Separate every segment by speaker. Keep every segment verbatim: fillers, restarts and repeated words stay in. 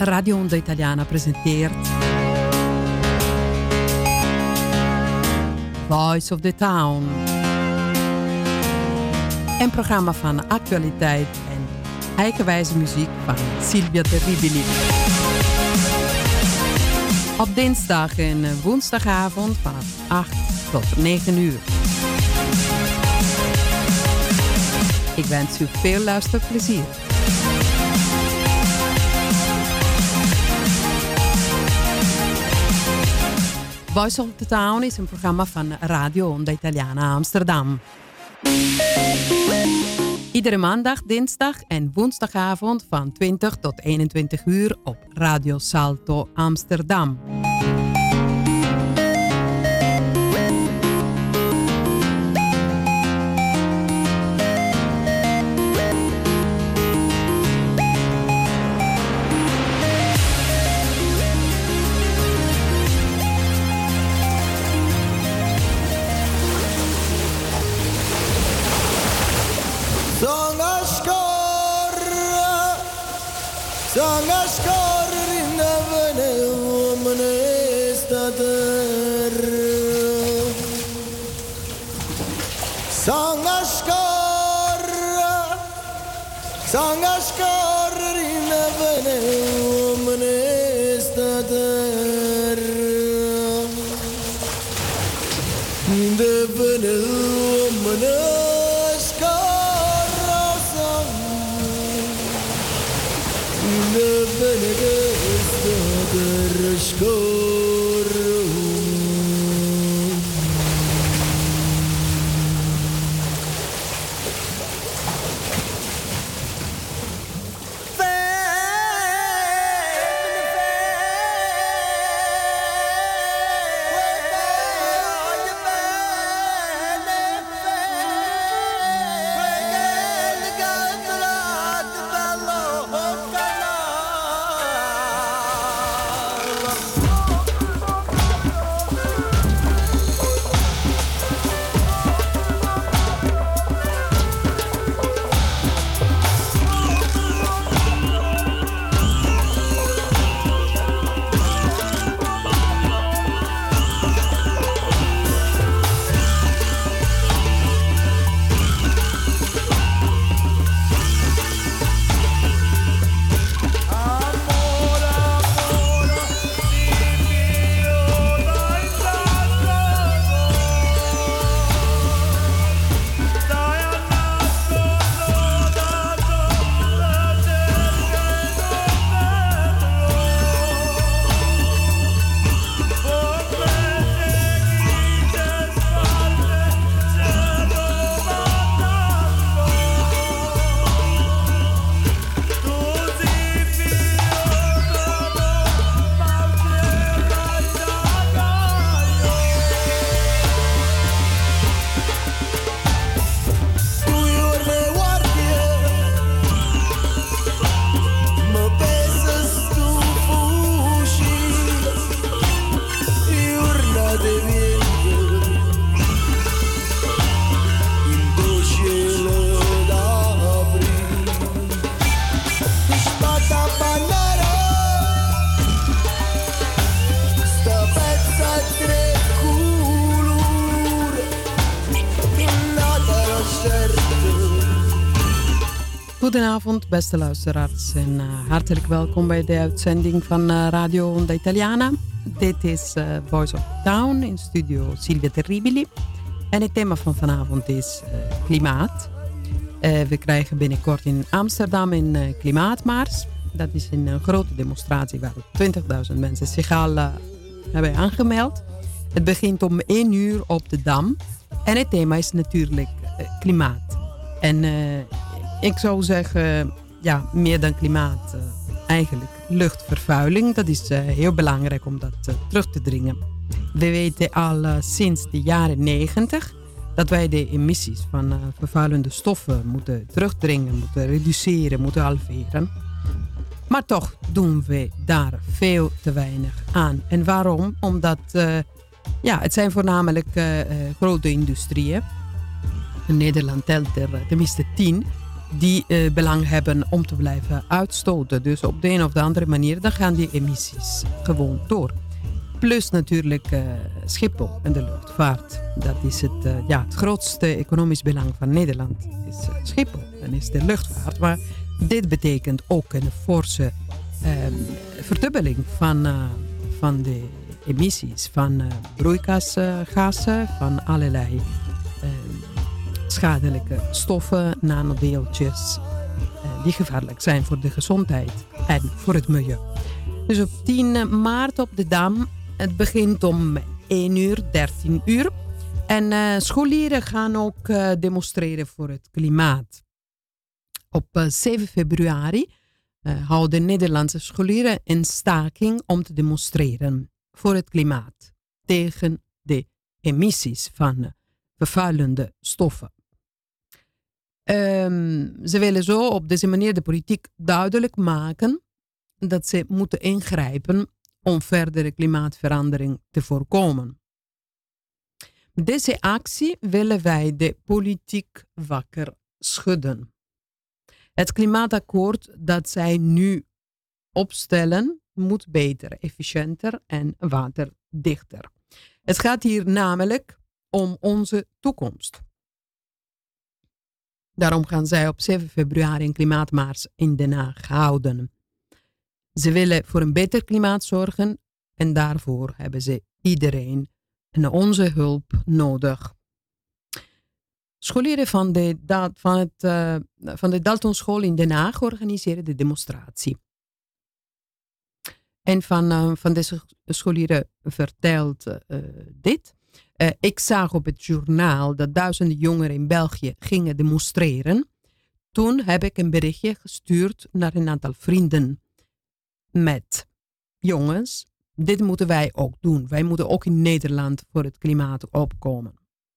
Speaker 1: Radio Onda Italiana presenteert Voice of the Town. Een programma van actualiteit en eigenwijze muziek van Silvia Terribili. Op dinsdag en woensdagavond vanaf acht tot negen uur. Ik wens u veel luisterplezier. Voice of the Town is een programma van Radio Onda Italiana Amsterdam. Iedere maandag, dinsdag en woensdagavond van twintig tot eenentwintig uur op Radio Salto Amsterdam.
Speaker 2: Sanga scorri in vene umne stater Sanga scorra Sanga scorri in vene umne stater In de vene umne
Speaker 1: Goedenavond, beste luisteraars en uh, hartelijk welkom bij de uitzending van uh, Radio Onda Italiana. Dit is uh, Voice of the Town in studio Silvia Terribili. En het thema van vanavond is uh, klimaat. Uh, we krijgen binnenkort in Amsterdam een uh, klimaatmars. Dat is een uh, grote demonstratie waar twintigduizend mensen zich al uh, hebben aangemeld. Het begint om één uur op de Dam. En het thema is natuurlijk uh, klimaat. En... Uh, Ik zou zeggen, ja, meer dan klimaat, uh, eigenlijk luchtvervuiling. Dat is uh, heel belangrijk om dat uh, terug te dringen. We weten al uh, sinds de jaren negentig dat wij de emissies van uh, vervuilende stoffen moeten terugdringen, moeten reduceren, moeten halveren. Maar toch doen we daar veel te weinig aan. En waarom? Omdat uh, ja, het zijn voornamelijk uh, uh, grote industrieën. In Nederland telt er uh, tenminste tien. die uh, belang hebben om te blijven uitstoten. Dus op de een of de andere manier dan gaan die emissies gewoon door. Plus natuurlijk uh, Schiphol en de luchtvaart. Dat is het, uh, ja, het grootste economisch belang van Nederland. Is uh, Schiphol en is de luchtvaart. Maar dit betekent ook een forse uh, verdubbeling van, uh, van de emissies. Van uh, broeikasgassen, van allerlei uh, schadelijke stoffen, nanodeeltjes. Uh, die gevaarlijk zijn voor de gezondheid en voor het milieu. Dus op tien maart op de Dam. Het begint om één uur, dertien uur. En uh, scholieren gaan ook uh, demonstreren voor het klimaat. Op uh, zeven februari uh, houden Nederlandse scholieren een staking om te demonstreren voor het klimaat. Tegen de emissies van uh, vervuilende stoffen. Um, ze willen zo op deze manier de politiek duidelijk maken dat ze moeten ingrijpen om verdere klimaatverandering te voorkomen. Met deze actie willen wij de politiek wakker schudden. Het klimaatakkoord dat zij nu opstellen moet beter, efficiënter en waterdichter. Het gaat hier namelijk om onze toekomst. Daarom gaan zij op zeven februari een klimaatmars in Den Haag houden. Ze willen voor een beter klimaat zorgen en daarvoor hebben ze iedereen en onze hulp nodig. Scholieren van de, van het, uh, van de Dalton School in Den Haag organiseren de demonstratie. En van, uh, van deze scholieren vertelt uh, dit. Uh, ik zag op het journaal dat duizenden jongeren in België gingen demonstreren. Toen heb ik een berichtje gestuurd naar een aantal vrienden. Met jongens, dit moeten wij ook doen. Wij moeten ook in Nederland voor het klimaat opkomen.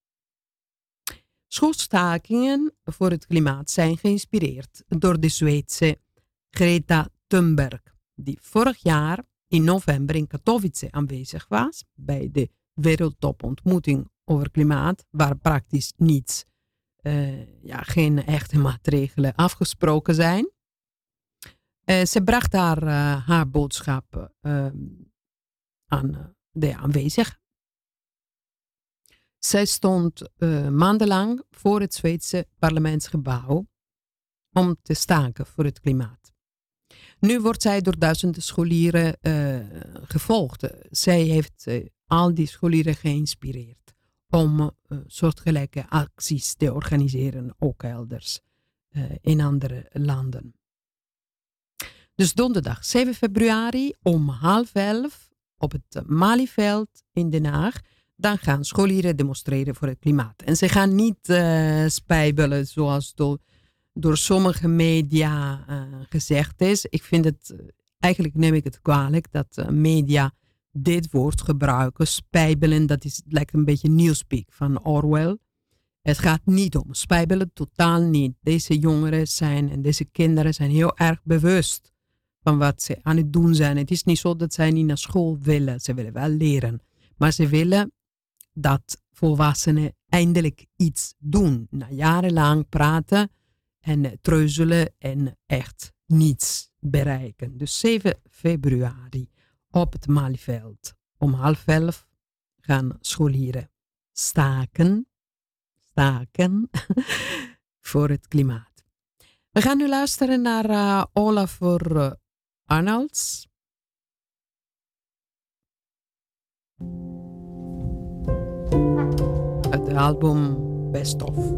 Speaker 1: Schoolstakingen voor het klimaat zijn geïnspireerd door de Zweedse Greta Thunberg, die vorig jaar in november in Katowice aanwezig was bij de wereldtopontmoeting over klimaat, waar praktisch niets, uh, ja, geen echte maatregelen afgesproken zijn. Uh, ze bracht haar, uh, haar boodschap uh, aan uh, de aanwezigen. Zij stond uh, maandenlang voor het Zweedse parlementsgebouw om te staken voor het klimaat. Nu wordt zij door duizenden scholieren uh, gevolgd. Zij heeft uh, al die scholieren geïnspireerd om uh, soortgelijke acties te organiseren, ook elders uh, in andere landen. Dus donderdag zeven februari om half elf op het Malieveld in Den Haag. Dan gaan scholieren demonstreren voor het klimaat. En ze gaan niet uh, spijbelen zoals door, door sommige media uh, gezegd is. Ik vind het, uh, eigenlijk neem ik het kwalijk dat uh, media dit woord gebruiken. Spijbelen, dat is, lijkt een beetje newspeak van Orwell. Het gaat niet om spijbelen, totaal niet. Deze jongeren zijn en deze kinderen zijn heel erg bewust van wat ze aan het doen zijn. Het is niet zo dat zij niet naar school willen. Ze willen wel leren. Maar ze willen dat volwassenen eindelijk iets doen. Na jarenlang praten en treuzelen en echt niets bereiken. Dus zeven februari op het Malieveld. Om half elf gaan scholieren staken. Staken voor het klimaat. We gaan nu luisteren naar uh, Olafur uh, Arnalds. Het album Best Of.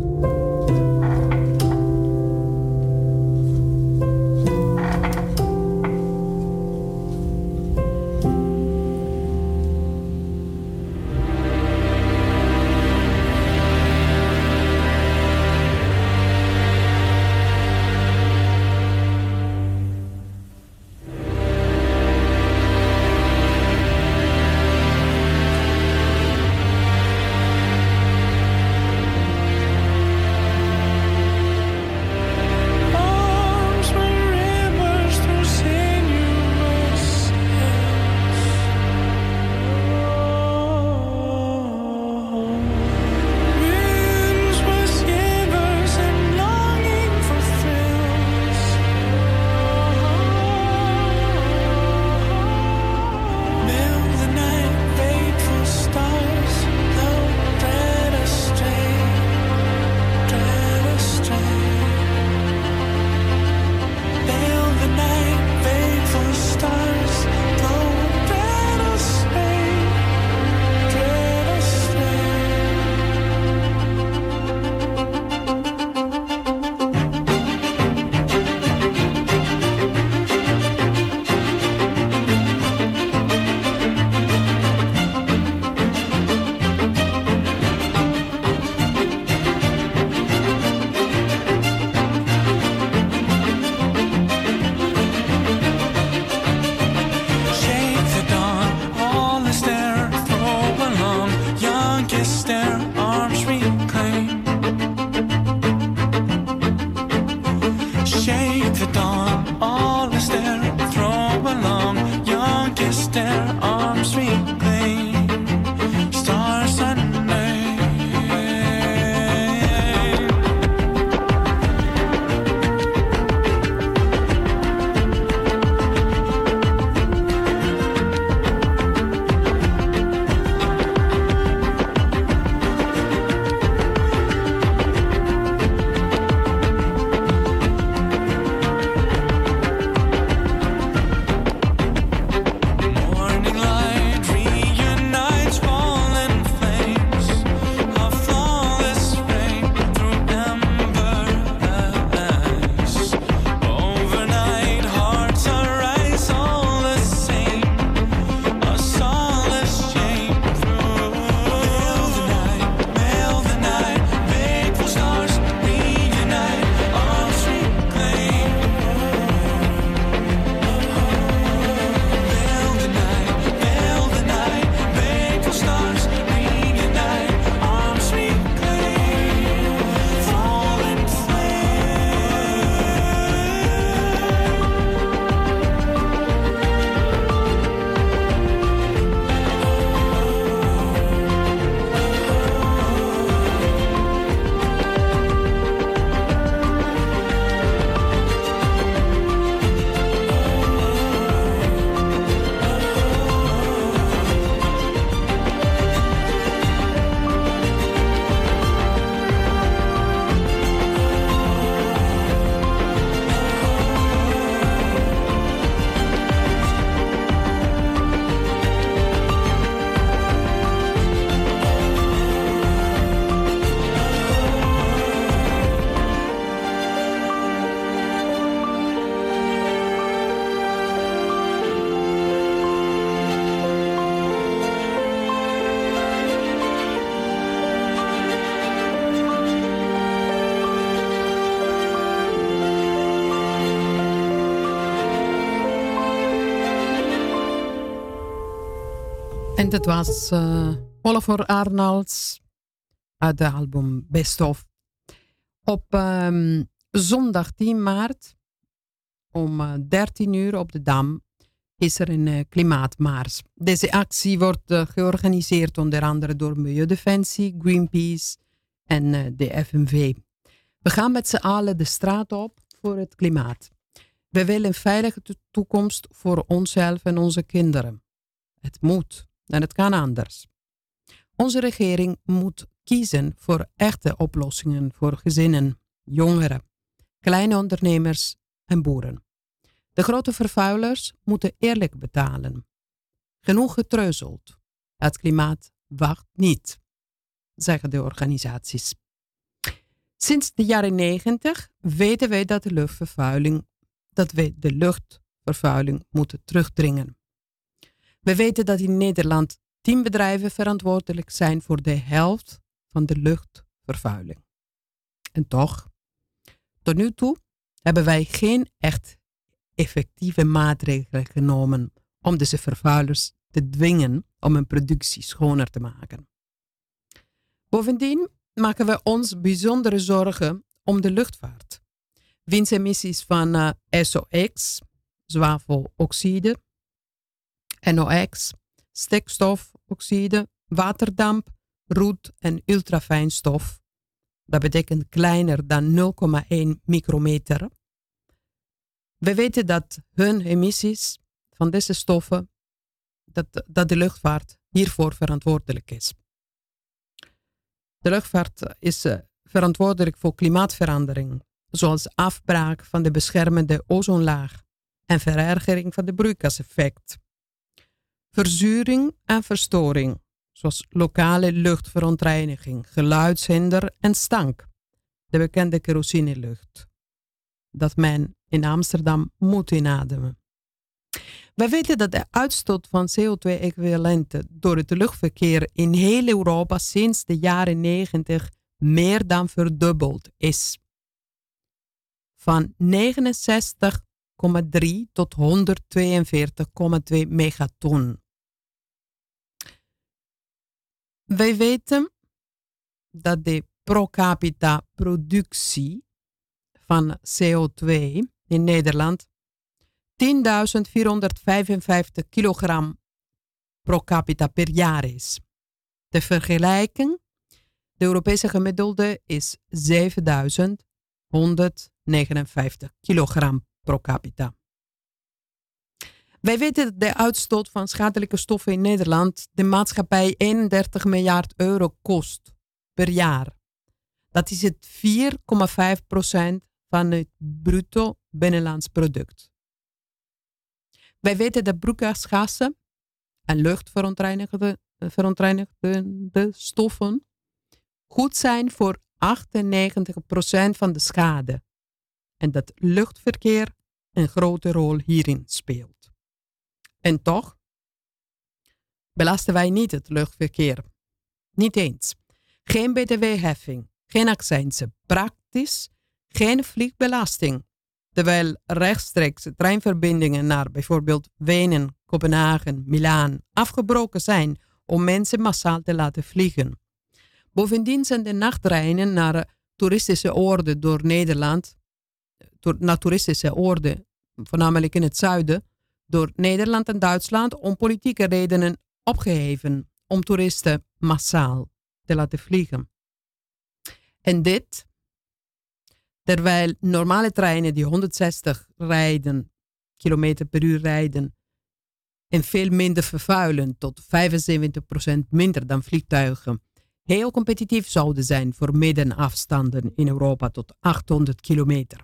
Speaker 1: En dat was uh, Oliver Arnolds uit de album Best Of. Op um, zondag tien maart om uh, dertien uur op de Dam is er een uh, klimaatmars. Deze actie wordt uh, georganiseerd onder andere door Milieudefensie, Greenpeace en uh, de F N V. We gaan met z'n allen de straat op voor het klimaat. We willen een veilige to- toekomst voor onszelf en onze kinderen. Het moet en het kan anders. Onze regering moet kiezen voor echte oplossingen voor gezinnen, jongeren, kleine ondernemers en boeren. De grote vervuilers moeten eerlijk betalen. Genoeg getreuzeld. Het klimaat wacht niet, zeggen de organisaties. Sinds de jaren negentig weten wij dat de luchtvervuiling, dat we de luchtvervuiling moeten terugdringen. We weten dat in Nederland tien bedrijven verantwoordelijk zijn voor de helft van de luchtvervuiling. En toch, tot nu toe hebben wij geen echt effectieve maatregelen genomen om deze vervuilers te dwingen om hun productie schoner te maken. Bovendien maken we ons bijzondere zorgen om de luchtvaart. Winstemissies van uh, S O X, zwaveloxide, N O X, stikstofoxide, waterdamp, roet en ultrafijnstof. Dat betekent kleiner dan nul komma één micrometer. We weten dat hun emissies van deze stoffen, dat, dat de luchtvaart hiervoor verantwoordelijk is. De luchtvaart is uh, verantwoordelijk voor klimaatverandering, zoals afbraak van de beschermende ozonlaag en verergering van de broeikaseffect. Verzuring en verstoring, zoals lokale luchtverontreiniging, geluidshinder en stank, de bekende kerosinelucht, dat men in Amsterdam moet inademen. Wij weten dat de uitstoot van C O twee equivalenten door het luchtverkeer in heel Europa sinds de jaren negentig meer dan verdubbeld is. Van negenenzestig komma drie tot honderdtweeënveertig komma twee megaton. Wij weten dat de pro capita productie van C O twee in Nederland tienduizend vierhonderdvijfenvijftig kilogram pro capita per jaar is. De vergelijking, de Europese gemiddelde is zevenduizend honderdnegenenvijftig kilogram pro capita. Wij weten dat de uitstoot van schadelijke stoffen in Nederland de maatschappij eenendertig miljard euro kost per jaar. Dat is het vier komma vijf procent van het bruto binnenlands product. Wij weten dat broeikasgassen en luchtverontreinigende verontreinigende stoffen goed zijn voor achtennegentig procent van de schade en dat luchtverkeer een grote rol hierin speelt. En toch belasten wij niet het luchtverkeer. Niet eens. Geen B T W-heffing, geen accijnzen, praktisch geen vliegbelasting. Terwijl rechtstreeks treinverbindingen naar bijvoorbeeld Wenen, Kopenhagen, Milaan afgebroken zijn om mensen massaal te laten vliegen. Bovendien zijn de nachttreinen naar toeristische oorden door Nederland, naar toeristische oorden, voornamelijk in het zuiden, door Nederland en Duitsland om politieke redenen opgeheven om toeristen massaal te laten vliegen. En dit terwijl normale treinen die honderdzestig rijden, kilometer per uur rijden en veel minder vervuilen, tot vijfenzeventig procent minder dan vliegtuigen, heel competitief zouden zijn voor middenafstanden in Europa tot achthonderd kilometer.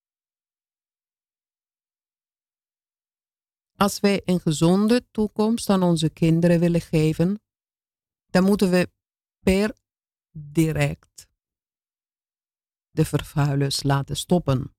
Speaker 1: Als wij een gezonde toekomst aan onze kinderen willen geven, dan moeten we per direct de vervuilers laten stoppen.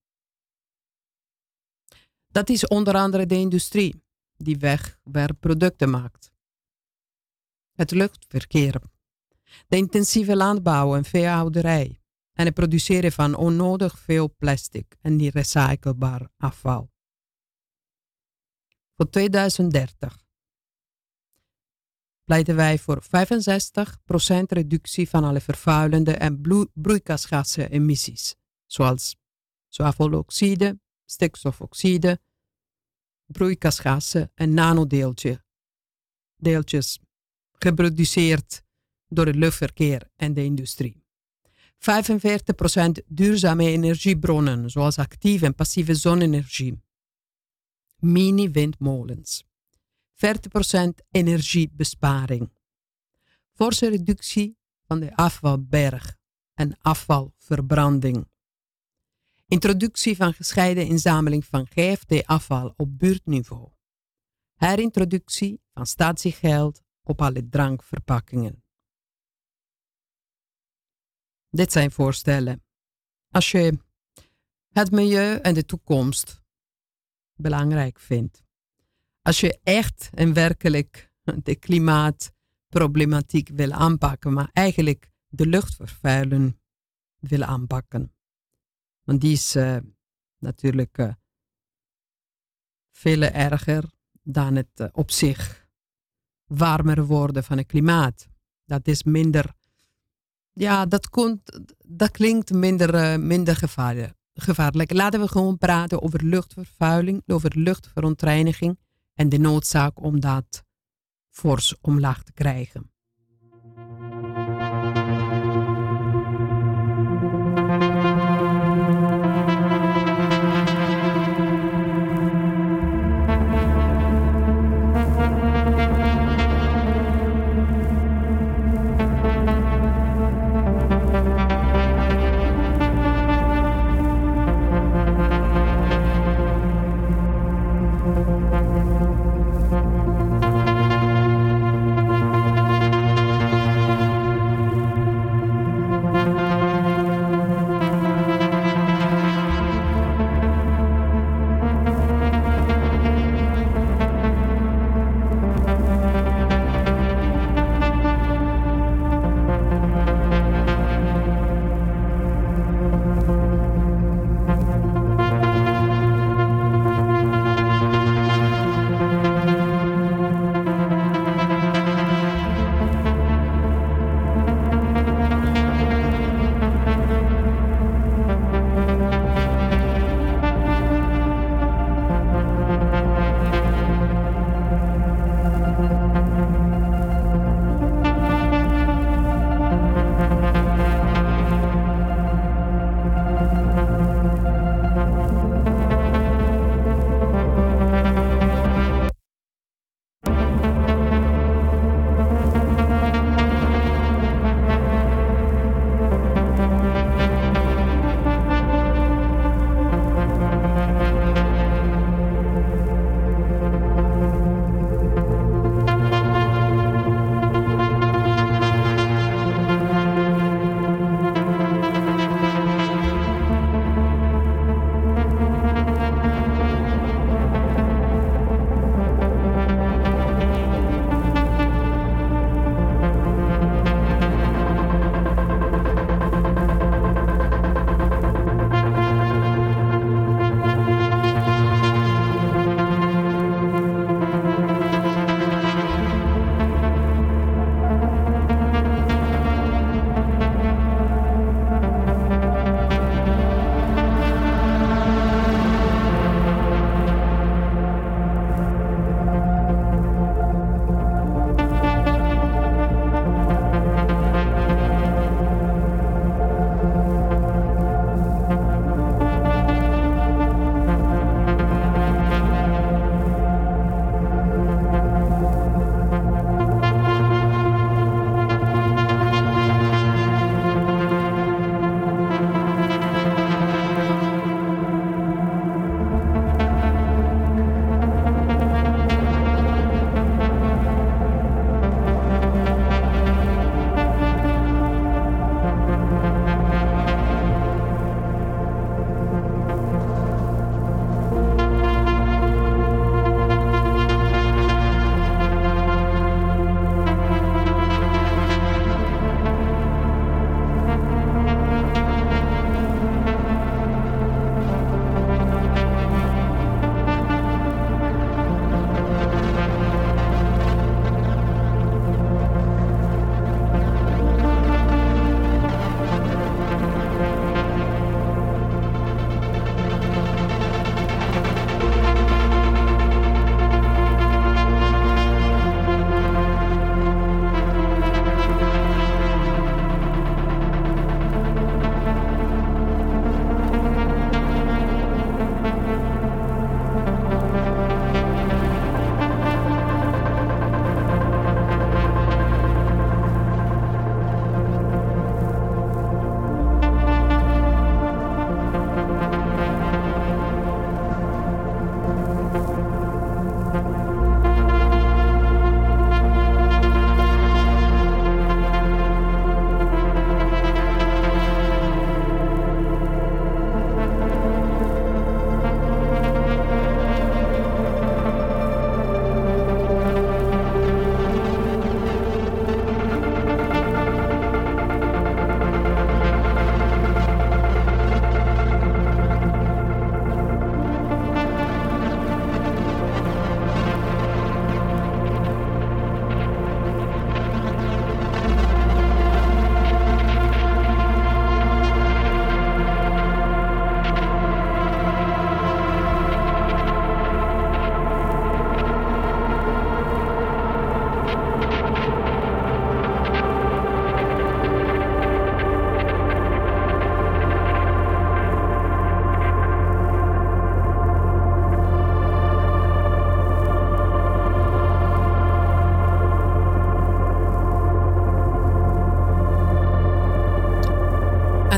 Speaker 1: Dat is onder andere de industrie die wegwerpproducten maakt. Het luchtverkeer, de intensieve landbouw en veehouderij en het produceren van onnodig veel plastic en niet recyclebaar afval. Voor tweeduizend dertig pleiten wij voor vijfenzestig procent reductie van alle vervuilende en broeikasgasemissies, zoals zwaveloxide, stikstofoxide, broeikasgassen en nanodeeltjes, deeltjes, geproduceerd door het luchtverkeer en de industrie. vijfenveertig procent duurzame energiebronnen, zoals actieve en passieve zonne-energie. Mini-windmolens. veertig procent energiebesparing. Forse reductie van de afvalberg en afvalverbranding. Introductie van gescheiden inzameling van G F T-afval op buurtniveau. Herintroductie van statiegeld op alle drankverpakkingen. Dit zijn voorstellen. Als je het milieu en de toekomst belangrijk vindt. Als je echt en werkelijk de klimaatproblematiek wil aanpakken, maar eigenlijk de luchtvervuiling wil aanpakken. Want die is uh, natuurlijk uh, veel erger dan het uh, op zich warmer worden van het klimaat. Dat is minder, ja, dat, komt, dat klinkt minder, uh, minder gevaarlijk. gevaarlijk. Laten we gewoon praten over luchtvervuiling, over luchtverontreiniging en de noodzaak om dat fors omlaag te krijgen.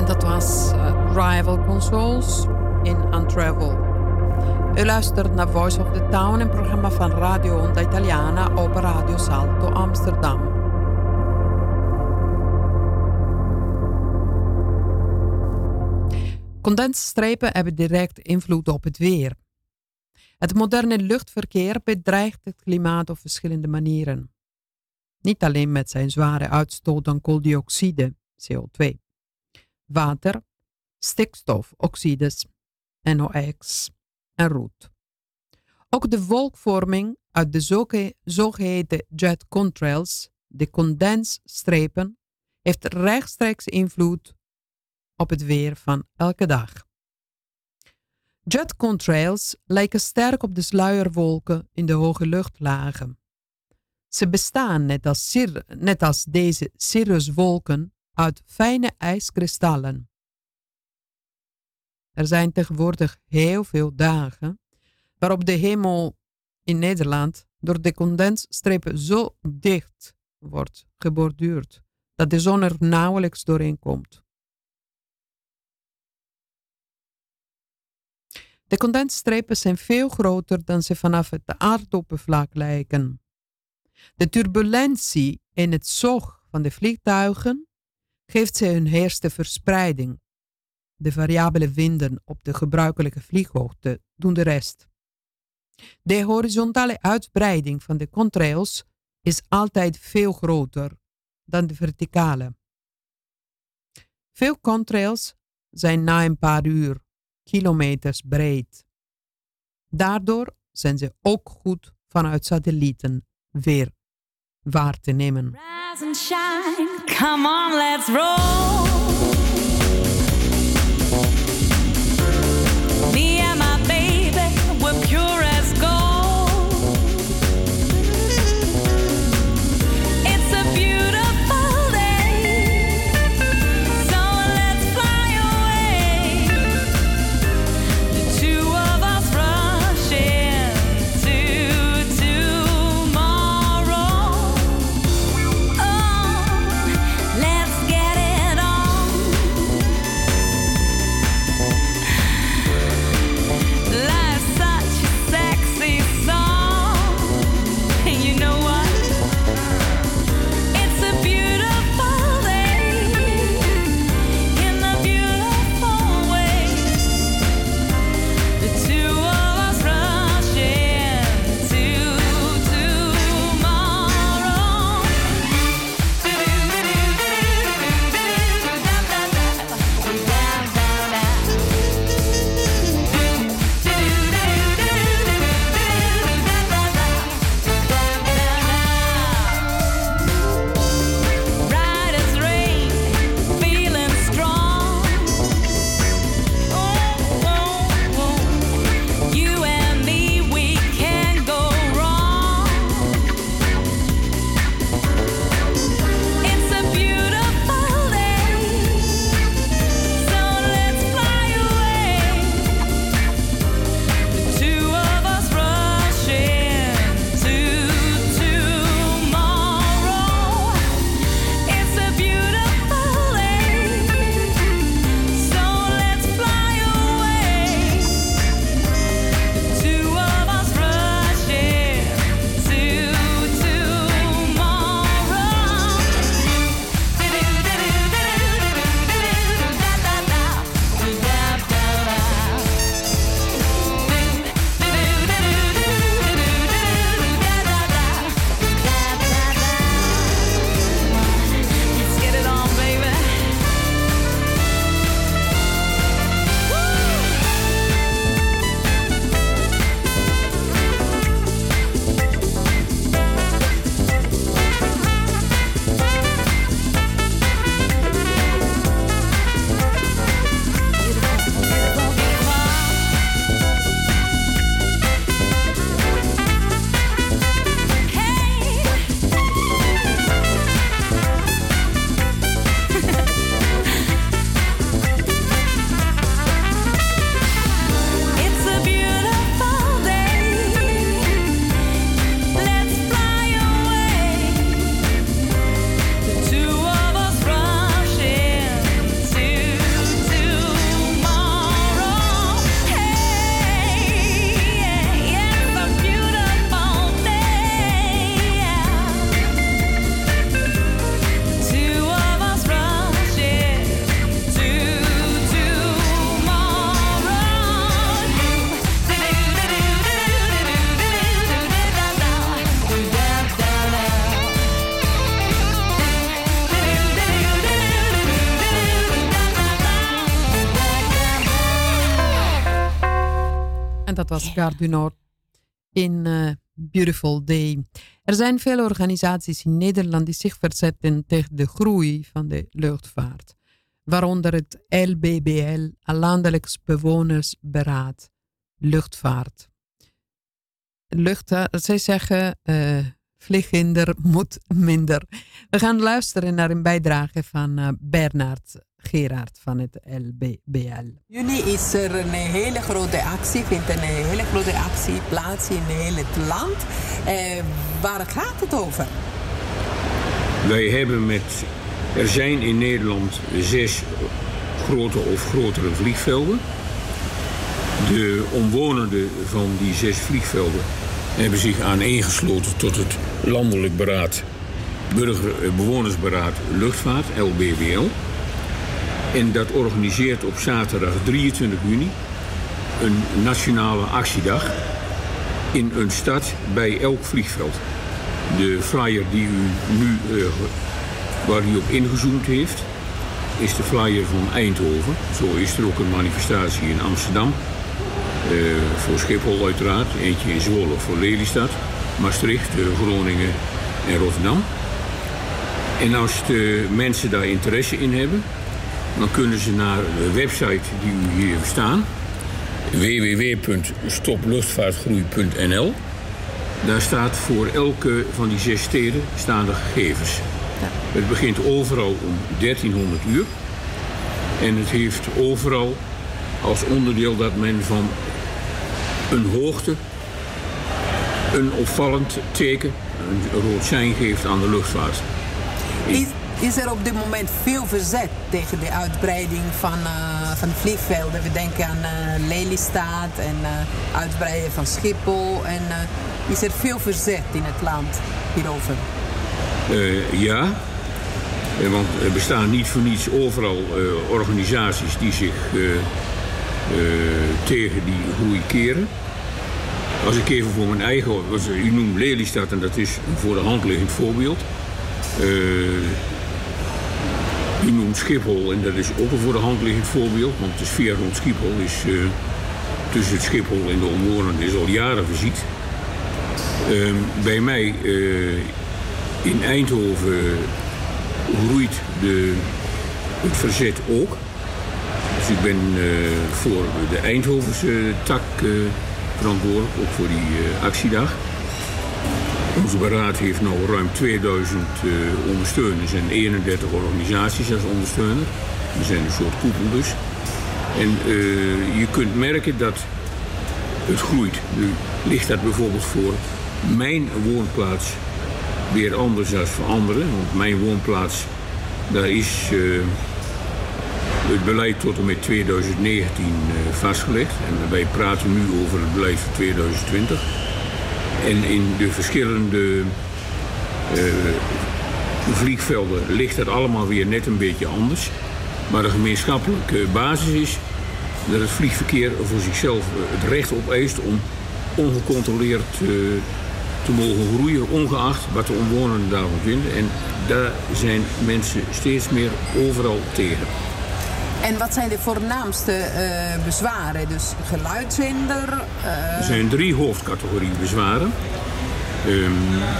Speaker 1: Dat was uh, Rival Consoles in Untravel. U luistert naar Voice of the Town, een programma van Radio Onda Italiana op Radio Salto Amsterdam. Condensstrepen hebben direct invloed op het weer. Het moderne luchtverkeer bedreigt het klimaat op verschillende manieren. Niet alleen met zijn zware uitstoot aan kooldioxide, C O twee, water, stikstofoxides, N O X en roet. Ook de wolkvorming uit de zoge- zogeheten jet contrails, de condensstrepen, heeft rechtstreeks invloed op het weer van elke dag. Jet contrails lijken sterk op de sluierwolken in de hoge luchtlagen. Ze bestaan net als, cir- net als deze cirruswolken uit fijne ijskristallen. Er zijn tegenwoordig heel veel dagen waarop de hemel in Nederland door de condensstrepen zo dicht wordt geborduurd dat de zon er nauwelijks doorheen komt. De condensstrepen zijn veel groter dan ze vanaf het aardoppervlak lijken. De turbulentie in het zog van de vliegtuigen geeft ze hun eerste verspreiding. De variabele winden op de gebruikelijke vlieghoogte doen de rest. De horizontale uitbreiding van de contrails is altijd veel groter dan de verticale. Veel contrails zijn na een paar uur kilometers breed. Daardoor zijn ze ook goed vanuit satellieten weer waar te nemen.
Speaker 3: Rise and shine, come on, let's roll. Me and my baby, we're pure as gold. It's a beautiful day, so let's fly away. The two of us rushing to tomorrow. Oh, let's get it on.
Speaker 1: dat was Gare du Nord in uh, Beautiful Day. Er zijn veel organisaties in Nederland die zich verzetten tegen de groei van de luchtvaart. Waaronder het L B B L, Landelijks Bewonersberaad Luchtvaart. Lucht, zij zeggen, uh, vlieghinder moet minder. We gaan luisteren naar een bijdrage van uh, Bernard Gerard van het L B B L.
Speaker 4: Juni is er een hele grote actie, vindt een hele grote actie plaats in heel het land. Eh, waar gaat het over?
Speaker 5: Wij hebben met, er zijn in Nederland zes grote of grotere vliegvelden. De omwonenden van die zes vliegvelden hebben zich aaneengesloten tot het Landelijk Beraad, Burger, Bewonersberaad Luchtvaart, L B B L. En dat organiseert op zaterdag drieëntwintig juni een nationale actiedag in een stad bij elk vliegveld. De flyer die u nu, uh, waar u op ingezoomd heeft, is de flyer van Eindhoven. Zo is er ook een manifestatie in Amsterdam. Uh, voor Schiphol uiteraard, eentje in Zwolle voor Lelystad, Maastricht, uh, Groningen en Rotterdam. En als de mensen daar interesse in hebben, dan kunnen ze naar de website die u hier staan, w w w punt stop luchtvaartgroei punt n l. Daar staat voor elke van die zes steden staan de gegevens. Ja. Het begint overal om dertienhonderd uur. En het heeft overal als onderdeel dat men van een hoogte een opvallend teken, een rood sein geeft aan de luchtvaart.
Speaker 4: Is, is er op dit moment veel verzet tegen de uitbreiding van, uh, van vliegvelden? We denken aan uh, Lelystad en uh, uitbreiden van Schiphol. En, uh, is er veel verzet in het land hierover?
Speaker 5: Uh, ja, want er bestaan niet voor niets overal uh, organisaties die zich uh, uh, tegen die groei keren. Als ik even voor mijn eigen, u noemt Lelystad en dat is een voor de hand liggend voorbeeld. Uh, u noemt Schiphol en dat is ook een voor de hand liggend voorbeeld, want de sfeer rond Schiphol is uh, tussen het Schiphol en de omwonenden is al jaren verziekt. Uh, bij mij uh, in Eindhoven groeit de, het verzet ook. Dus ik ben uh, voor de Eindhovense tak uh, verantwoordelijk, ook voor die uh, actiedag. Onze beraad heeft nu ruim tweeduizend uh, ondersteuners en eenendertig organisaties als ondersteuner. We zijn een soort koepel dus. En uh, je kunt merken dat het groeit. Nu ligt dat bijvoorbeeld voor mijn woonplaats weer anders dan voor anderen. Want mijn woonplaats, daar is uh, het beleid tot en met tweeduizend negentien uh, vastgelegd. En wij praten nu over het beleid voor tweeduizend twintig. En in de verschillende uh, vliegvelden ligt dat allemaal weer net een beetje anders. Maar de gemeenschappelijke basis is dat het vliegverkeer voor zichzelf het recht opeist om ongecontroleerd uh, te mogen groeien, ongeacht wat de omwonenden daarvan vinden. En daar zijn mensen steeds meer overal tegen.
Speaker 4: En wat zijn de voornaamste uh, bezwaren? Dus geluidshinder? Uh...
Speaker 5: Er zijn drie hoofdcategorieën bezwaren. Um,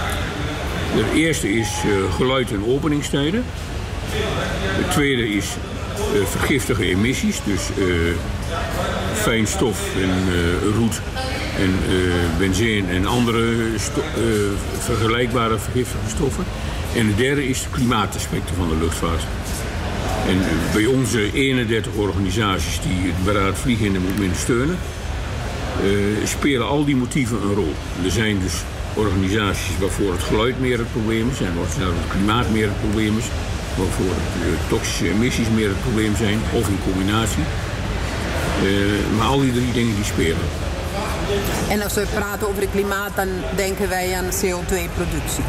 Speaker 5: de eerste is uh, geluid en openingstijden. De tweede is uh, vergiftige emissies, dus uh, fijnstof en uh, roet en uh, benzine en andere sto- uh, vergelijkbare vergiftige stoffen. En de derde is de klimaataspecten van de luchtvaart. En bij onze eenendertig organisaties die het beraad Vlieghinder moet minder steunen, uh, spelen al die motieven een rol. Er zijn dus organisaties waarvoor het geluid meer het probleem is, en waarvoor het klimaat meer het probleem is, waarvoor het, uh, toxische emissies meer het probleem zijn, of in combinatie. Uh, maar al die drie dingen die spelen.
Speaker 4: En als we praten over het klimaat, dan denken wij aan C O twee productie.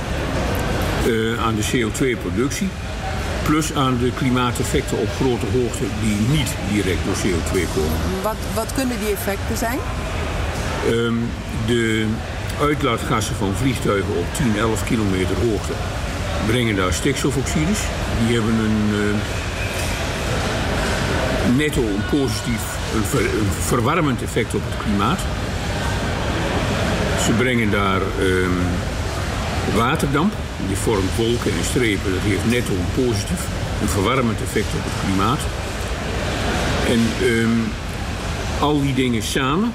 Speaker 5: Uh, aan de C O twee productie. Plus aan de klimaateffecten op grote hoogte die niet direct door C O twee komen.
Speaker 4: Wat, wat kunnen die effecten zijn?
Speaker 5: Um, de uitlaatgassen van vliegtuigen op tien, elf kilometer hoogte brengen daar stikstofoxides. Die hebben een uh, netto een positief een, ver, een verwarmend effect op het klimaat. Ze brengen daar um, waterdamp. Die vormt wolken en strepen. Dat heeft netto een positief, een verwarmend effect op het klimaat. En um, al die dingen samen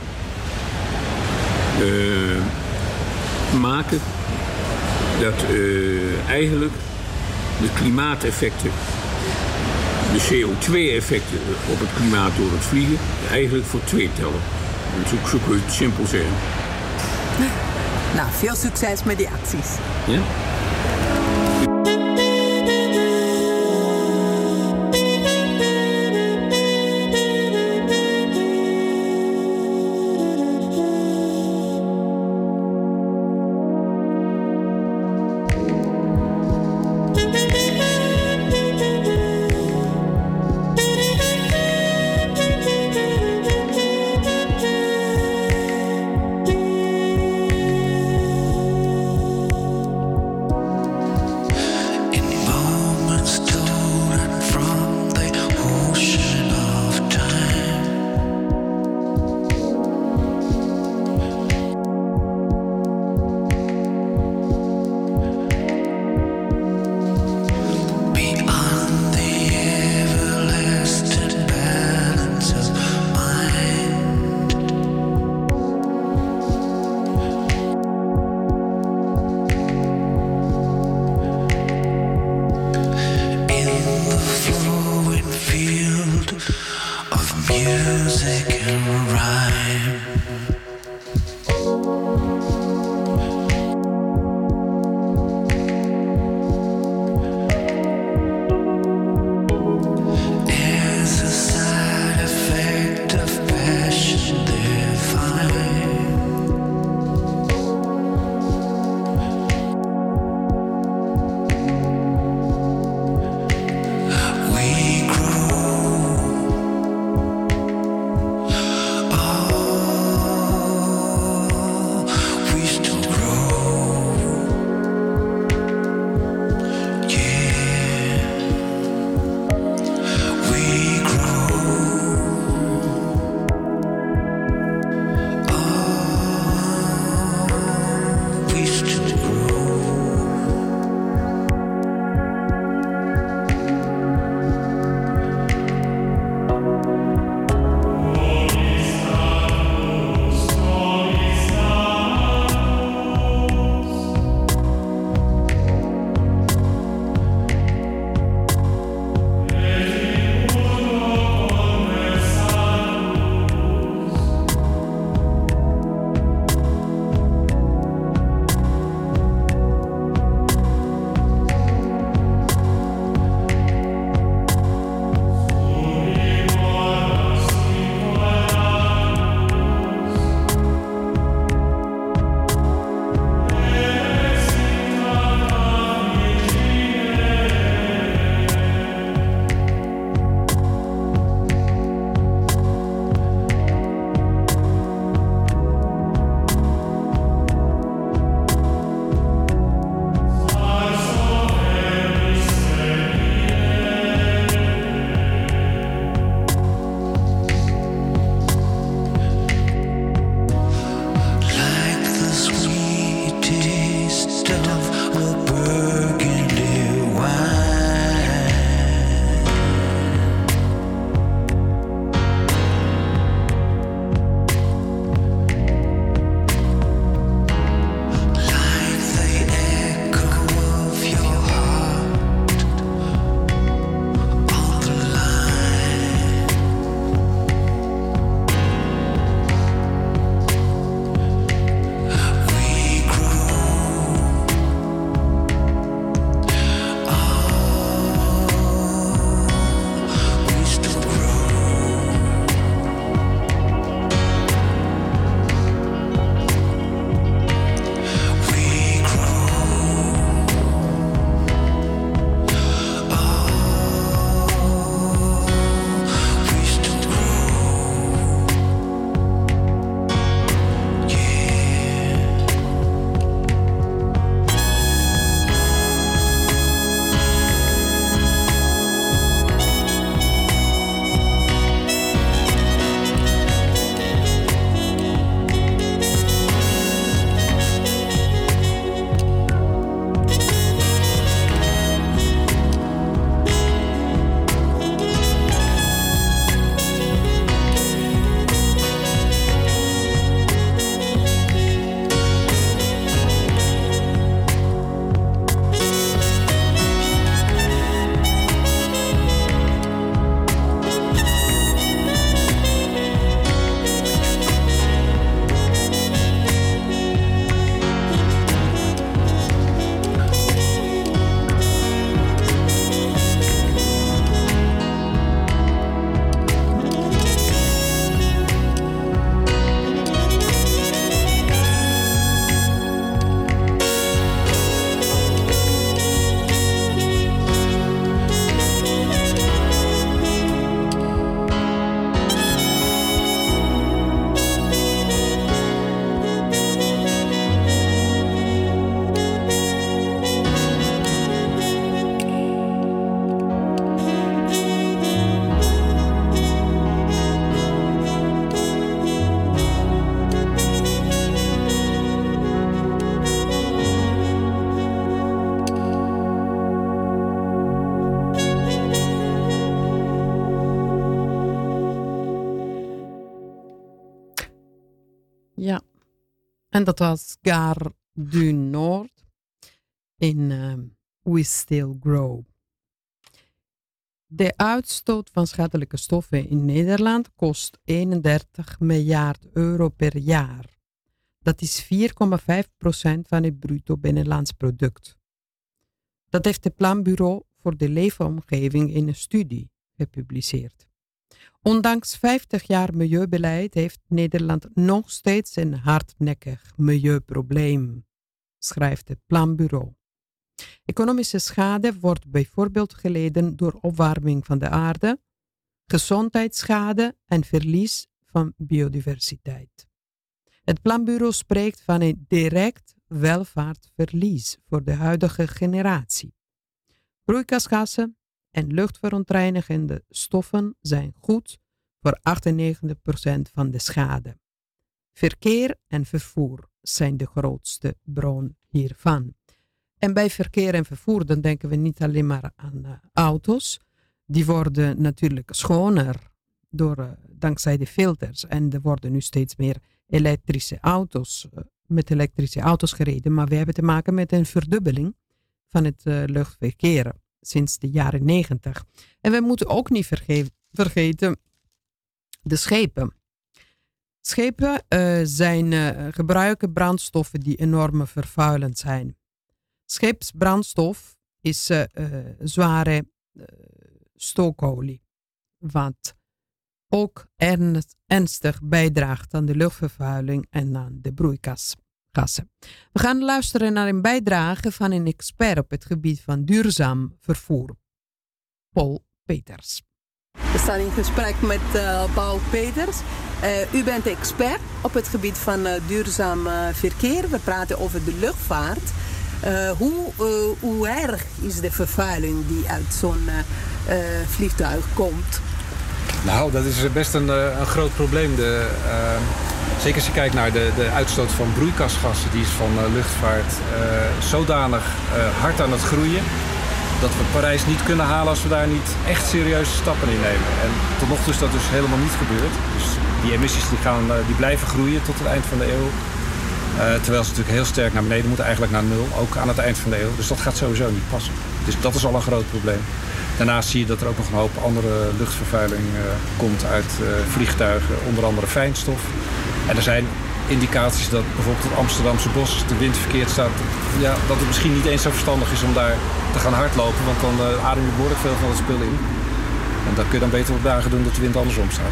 Speaker 5: uh, maken dat uh, eigenlijk de klimaateffecten, de C O twee effecten op het klimaat door het vliegen, eigenlijk voor twee tellen. Zo, zo kun je het simpel zeggen.
Speaker 4: Nou, veel succes met die acties.
Speaker 5: Ja?
Speaker 1: Ja. En dat was Gare du Nord in uh, We Still Grow. De uitstoot van schadelijke stoffen in Nederland kost eenendertig miljard euro per jaar. Dat is vier komma vijf procent van het bruto binnenlands product. Dat heeft het Planbureau voor de Leefomgeving in een studie gepubliceerd. Ondanks vijftig jaar milieubeleid heeft Nederland nog steeds een hardnekkig milieuprobleem, schrijft het Planbureau. Economische schade wordt bijvoorbeeld geleden door opwarming van de aarde, gezondheidsschade en verlies van biodiversiteit. Het Planbureau spreekt van een direct welvaartverlies voor de huidige generatie. Broeikasgassen en luchtverontreinigende stoffen zijn goed voor achtennegentig procent van de schade. Verkeer en vervoer zijn de grootste bron hiervan. En bij verkeer en vervoer dan denken we niet alleen maar aan uh, auto's. Die worden natuurlijk schoner door, uh, dankzij de filters. En er worden nu steeds meer elektrische auto's, uh, met elektrische auto's gereden. Maar we hebben te maken met een verdubbeling van het uh, luchtverkeer sinds de jaren negentig. En we moeten ook niet verge- vergeten de schepen. Schepen uh, zijn, uh, gebruiken brandstoffen die enorm vervuilend zijn. Scheepsbrandstof is uh, uh, zware uh, stookolie, wat ook ernst, ernstig bijdraagt aan de luchtvervuiling en aan de broeikasgassen. We gaan luisteren naar een bijdrage van een expert op het gebied van duurzaam vervoer, Paul Peters.
Speaker 4: We staan in gesprek met uh, Paul Peters. Uh, u bent expert op het gebied van uh, duurzaam uh, verkeer. We praten over de luchtvaart. Uh, hoe, uh, hoe erg is de vervuiling die uit zo'n uh, uh, vliegtuig komt?
Speaker 6: Nou, dat is best een, een groot probleem. De, uh, zeker als je kijkt naar de, de uitstoot van broeikasgassen, die is van uh, luchtvaart uh, zodanig uh, hard aan het groeien, dat we Parijs niet kunnen halen als we daar niet echt serieuze stappen in nemen. En tot nog toe is dat dus helemaal niet gebeurd. Dus die emissies die gaan, uh, die blijven groeien tot het eind van de eeuw. Uh, terwijl ze natuurlijk heel sterk naar beneden moeten, eigenlijk naar nul, ook aan het eind van de eeuw. Dus dat gaat sowieso niet passen. Dus dat is al een groot probleem. Daarnaast zie je dat er ook nog een hoop andere luchtvervuiling uh, komt uit uh, vliegtuigen, onder andere fijnstof. En er zijn indicaties dat bijvoorbeeld het Amsterdamse bos de wind verkeerd staat. Ja, dat het misschien niet eens zo verstandig is om daar te gaan hardlopen, want dan uh, adem je behoorlijk veel van het spul in. En dan kun je dan beter op dagen doen dat de wind andersom staat.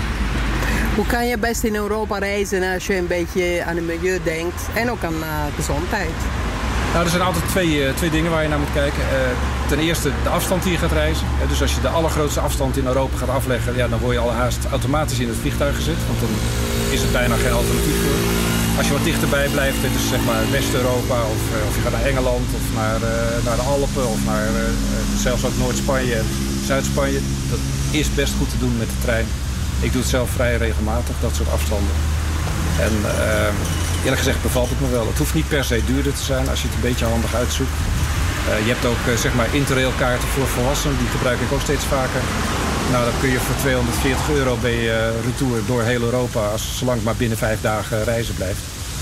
Speaker 4: Hoe kan je best in Europa reizen als je een beetje aan het milieu denkt en ook aan uh, gezondheid?
Speaker 6: Nou, er zijn altijd twee, uh, twee dingen waar je naar moet kijken. Uh, ten eerste de afstand die je gaat reizen. Uh, dus als je de allergrootste afstand in Europa gaat afleggen, ja, dan word je al haast automatisch in het vliegtuig gezet. Want dan is er bijna geen alternatief voor. Als je wat dichterbij blijft, dus zeg maar West-Europa of, uh, of je gaat naar Engeland of naar, uh, naar de Alpen of naar uh, zelfs ook Noord-Spanje en Zuid-Spanje. Dat is best goed te doen met de trein. Ik doe het zelf vrij regelmatig, dat soort afstanden. En uh, eerlijk gezegd bevalt het me wel. Het hoeft niet per se duurder te zijn als je het een beetje handig uitzoekt. Uh, je hebt ook uh, zeg maar interrailkaarten voor volwassenen, die gebruik ik ook steeds vaker. Nou, dan kun je voor tweehonderdveertig euro ben je uh, retour door heel Europa, als, zolang het maar binnen vijf dagen reizen blijft.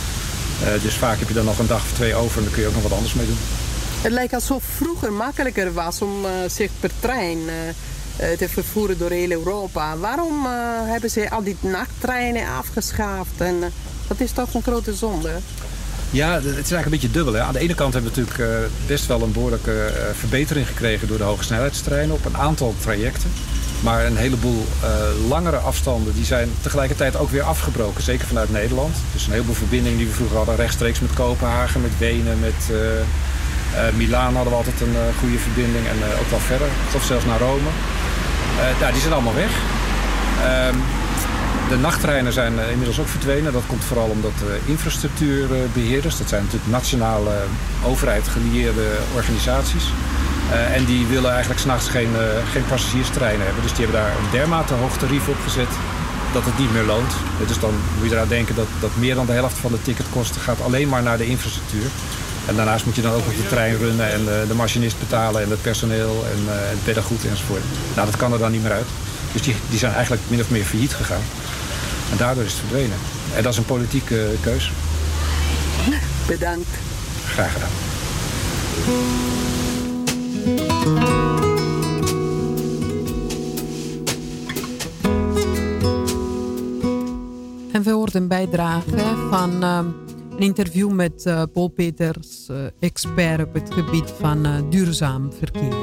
Speaker 6: Uh, dus vaak heb je dan nog een dag of twee over en dan kun je ook nog wat anders mee doen.
Speaker 4: Het lijkt alsof vroeger makkelijker was om uh, zich per trein uh, te vervoeren door heel Europa. Waarom uh, hebben ze al die nachttreinen afgeschaft? En uh, dat is toch een grote zonde?
Speaker 6: Ja, het is eigenlijk een beetje dubbel. Hè? Aan de ene kant hebben we natuurlijk uh, best wel een behoorlijke uh, verbetering gekregen door de hogesnelheidstreinen op een aantal trajecten. Maar een heleboel uh, langere afstanden die zijn tegelijkertijd ook weer afgebroken. Zeker vanuit Nederland. Dus een heleboel verbindingen die we vroeger hadden rechtstreeks met Kopenhagen, met Wenen, met uh, uh, Milaan hadden we altijd een uh, goede verbinding. En uh, ook wel verder, of zelfs naar Rome. Uh, nou, die zijn allemaal weg. Uh, de nachttreinen zijn uh, inmiddels ook verdwenen. Dat komt vooral omdat de infrastructuurbeheerders, dat zijn natuurlijk nationale uh, overheid gelieerde organisaties. Uh, en die willen eigenlijk 's nachts geen, uh, geen passagierstreinen hebben. Dus die hebben daar een dermate hoog tarief op gezet dat het niet meer loont. Dus dan moet je eraan denken dat, dat meer dan de helft van de ticketkosten gaat alleen maar naar de infrastructuur. En daarnaast moet je dan ook nog de trein runnen en de, de machinist betalen en het personeel en uh, het beddengoed enzovoort. Nou, dat kan er dan niet meer uit. Dus die, die zijn eigenlijk min of meer failliet gegaan. En daardoor is het verdwenen. En dat is een politieke keus.
Speaker 4: Bedankt.
Speaker 6: Graag gedaan.
Speaker 1: En we hoorden een bijdrage van uh, een interview met uh, Paul Peters, uh, expert op het gebied van uh, duurzaam verkeer.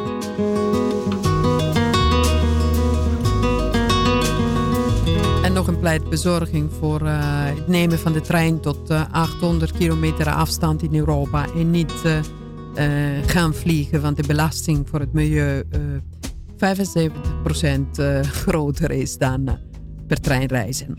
Speaker 1: En nog een pleitbezorging voor uh, het nemen van de trein tot uh, achthonderd kilometer afstand in Europa. En niet uh, uh, gaan vliegen, want de belasting voor het milieu uh, vijfenzeventig procent uh, groter is dan uh, per trein reizen.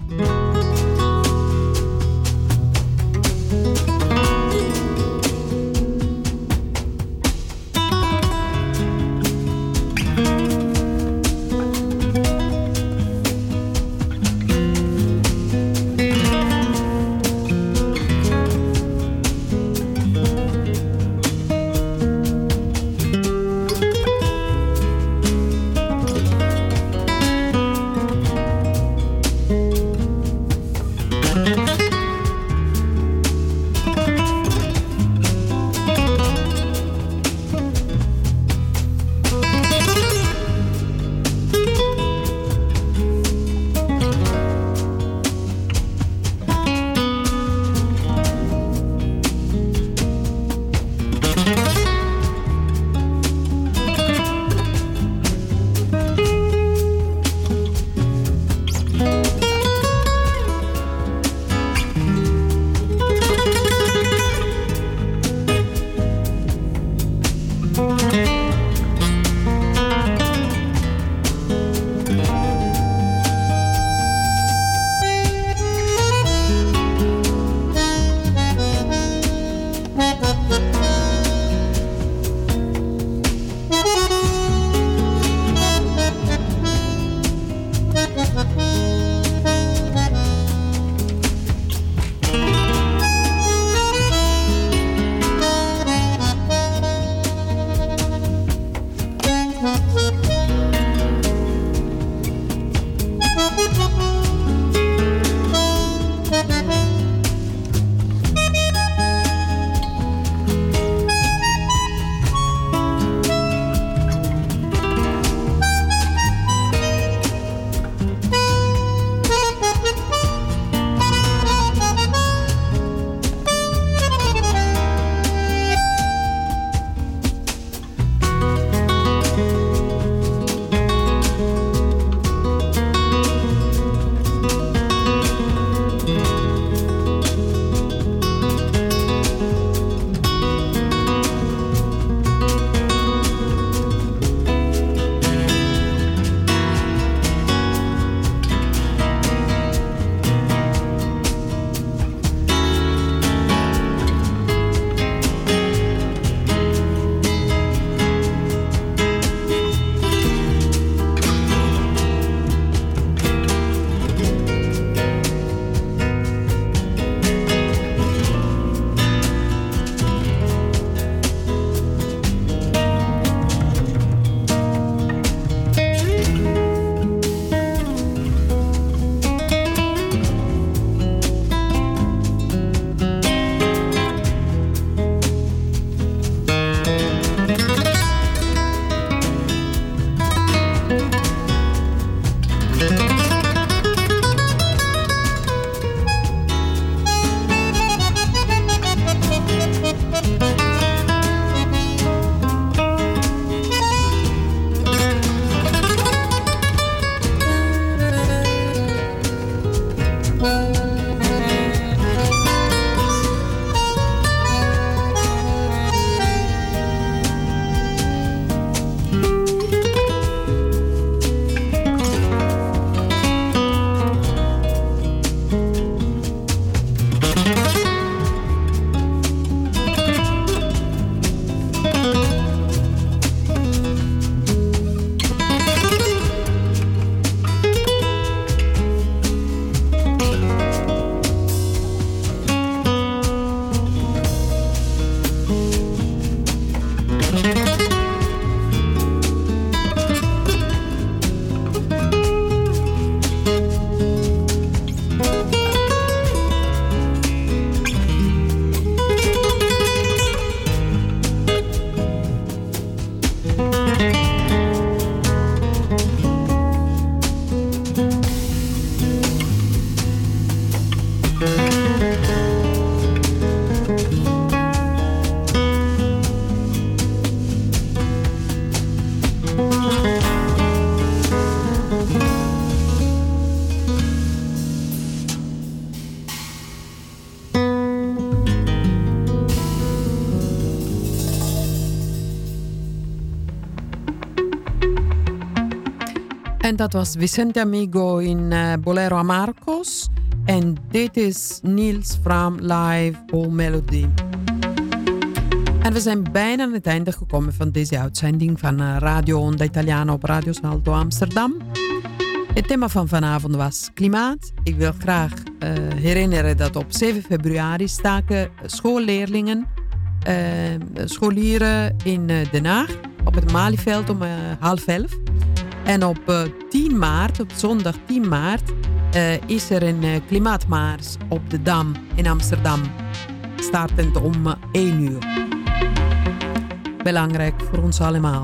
Speaker 1: dat was Vicente Amigo in uh, Bolero a Marcos. En dit is Niels Fram live O Melody. En we zijn bijna aan het einde gekomen van deze uitzending van uh, Radio Onda Italiana op Radio Salto Amsterdam. Het thema van vanavond was klimaat. Ik wil graag uh, herinneren dat op zeven februari staken schoolleerlingen, uh, scholieren in uh, Den Haag op het Malieveld om uh, half elf. En op uh, tien maart, op zondag tien maart, uh, is er een uh, klimaatmars op de Dam in Amsterdam. Startend om uh, één uur. Belangrijk voor ons allemaal.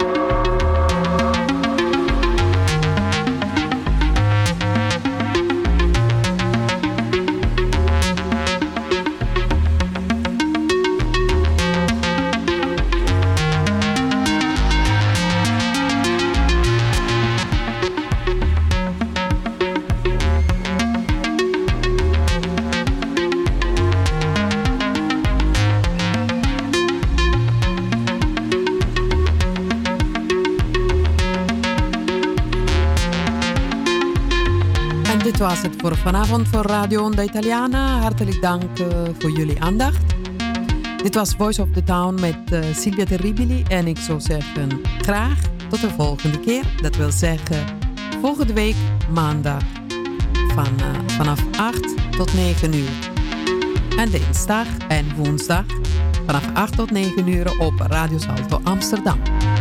Speaker 1: Dit was het voor vanavond voor Radio Onda Italiana. Hartelijk dank uh, voor jullie aandacht. Dit was Voice of the Town met uh, Silvia Terribili. En ik zou zeggen graag tot de volgende keer. Dat wil zeggen volgende week maandag van, uh, vanaf acht tot negen uur. En dinsdag en woensdag vanaf acht tot negen uur op Radio Salto Amsterdam.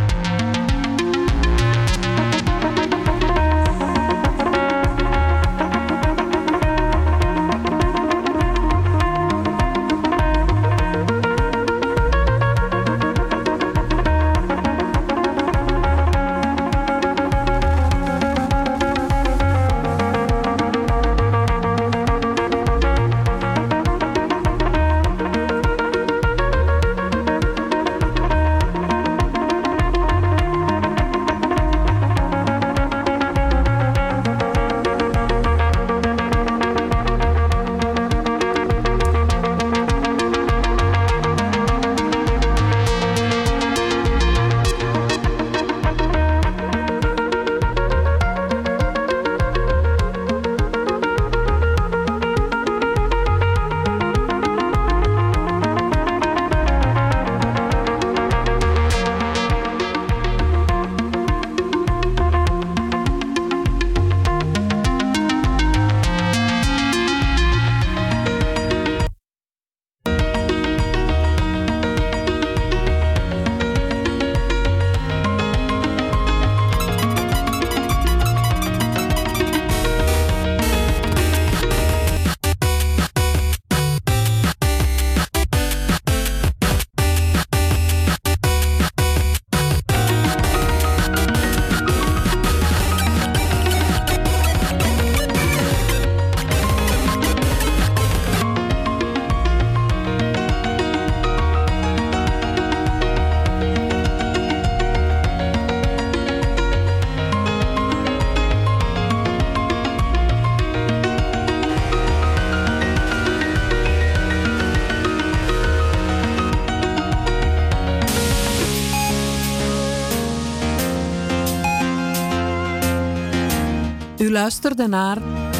Speaker 1: U luisterde naar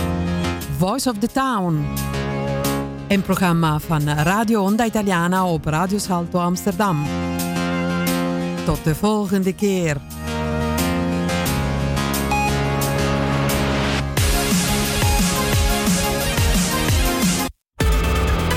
Speaker 1: Voice of the Town. Een programma van Radio Onda Italiana op Radio Salto Amsterdam. Tot de volgende keer.